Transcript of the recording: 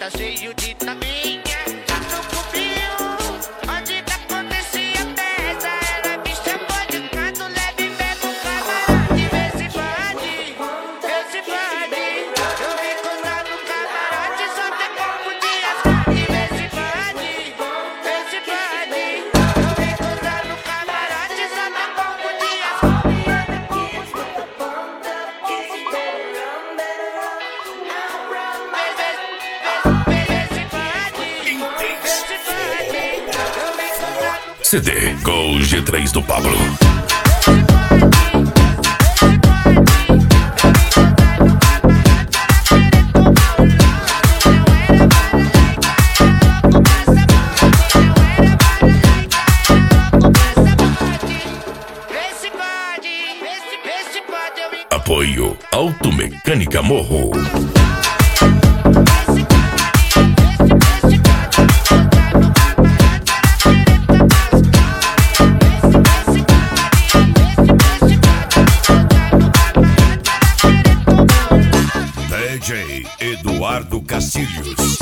tá cheio de taminha. No cubinho, onde que acontecia a festa, ela me chamou de canto, leve e pega o camarote. Vê se pode, eu vim encontrar no camarote, só tem pouco de asfalto. Vê se pode, eu vim encontrar no camarote, só tem pouco de CD com o G3 do Pablo. Apoio Automecânica Morro. DJ Eduardo Cacilhos.